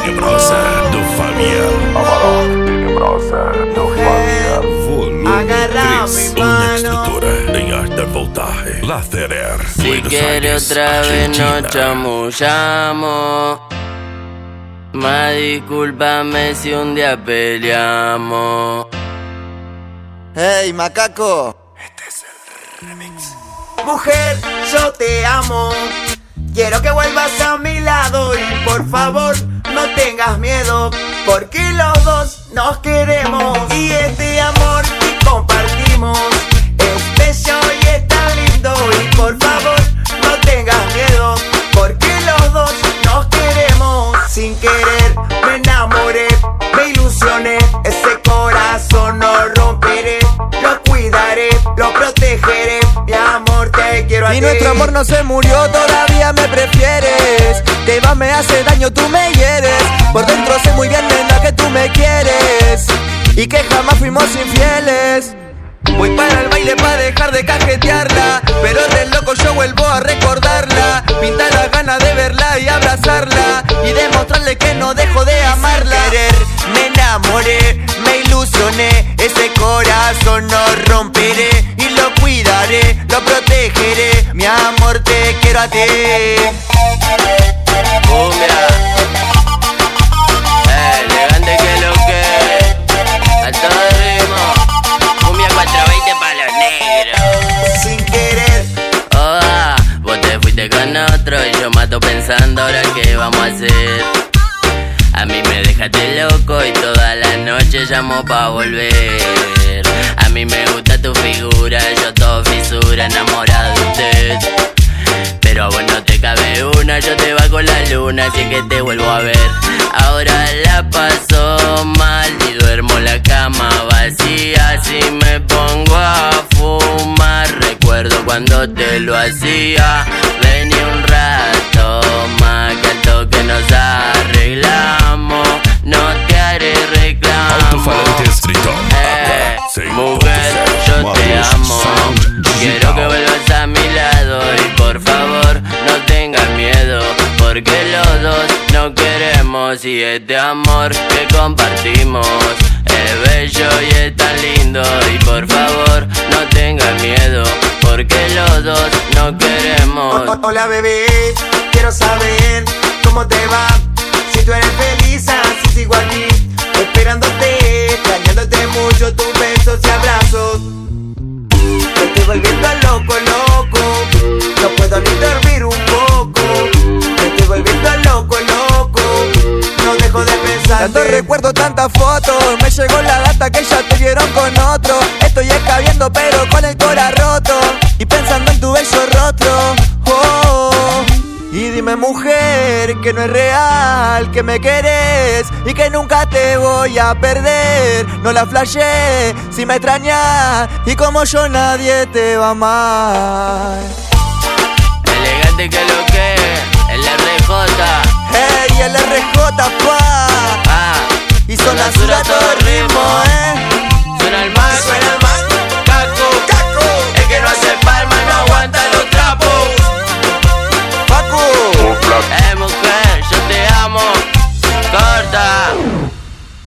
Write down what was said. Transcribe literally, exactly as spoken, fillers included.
Tenebrosa do Fabian. Tenebrosa do Fabian. Volume três. Una estrutura em arte voltaje. La Ferrer. Si quiere otra vez nos chamullamos. Ma discúlpame si un día peleamos. Hey, macaco. Este es el remix. Mujer, yo te amo. Quiero que vuelvas a mi lado y por favor no tengas miedo, porque los dos nos queremos y este amor que compartimos es bello y es tan lindo. Y por favor no tengas miedo, porque los dos nos queremos. Sin querer me enamoré, me ilusioné, ese corazón no romperé, lo cuidaré, lo protegeré, mi amor te quiero a ti. Y nuestro amor no se murió, todavía me prefieres. Te vas, me hace daño, tú me hieres. Por dentro sé muy bien, nena, que tú me quieres y que jamás fuimos infieles. Voy para el baile pa' dejar de cajetearla, pero del loco yo vuelvo a recordarla. Pinta la gana de verla y abrazarla y demostrarle que no dejo de amarla. Sin querer me enamoré, me ilusioné, ese corazón no romperé y lo cuidaré, lo protegeré, mi amor te quiero a ti. Cumbia, eh, elegante que lo que, a todo ritmo. Cumbia cuatrocientos veinte pa' los negros. Sin querer, Oh, ah, vos te fuiste con otro y yo mato pensando ahora qué vamos a hacer. A mí me dejaste loco y toda la noche llamo pa' volver. A mí me gusta tu figura, yo todo fisura, enamorado de usted. Pero a vos no te cabe una, yo te va con la luna, así que te vuelvo a ver. Ahora la paso mal y duermo en la cama vacía. Si me pongo a fumar, recuerdo cuando te lo hacía. Vení un rato más, que al toque nos arreglamos. No te haré reclamo. Alto-falante Streetón. Eh, mujer, yo te amo. Quiero que vuelvas a mi lado y por favor no tengas miedo, porque los dos no queremos y este amor que compartimos es bello y es tan lindo. Y por favor no tengas miedo, porque los dos no queremos. O- o- hola bebé, quiero saber cómo te va. Si tú eres feliz, así sigo aquí, esperándote, extrañándote mucho, tus besos y abrazos. Me estoy volviendo loco, loco, no puedo ni dormir un poco. Me estoy volviendo loco, loco, no dejo de pensar. Tantos recuerdos, tantas fotos, me llegó la data que ya te vieron con otro. Estoy escabiendo pero con el cora roto y pensando en tu bello rostro. Oh, y dime mujer que no es real, que me querés y que nunca te voy a perder. No la flashé si me extrañas y como yo nadie te va a amar. Elegante que lo que, el R J. Hey, el R J pa, Ah, y son las horas todo ritmo,